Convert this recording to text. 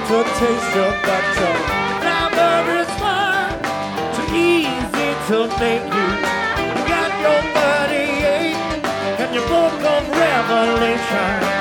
to taste your butter. Never is fun, too easy to make you. You got your 38 and your book of Revelation.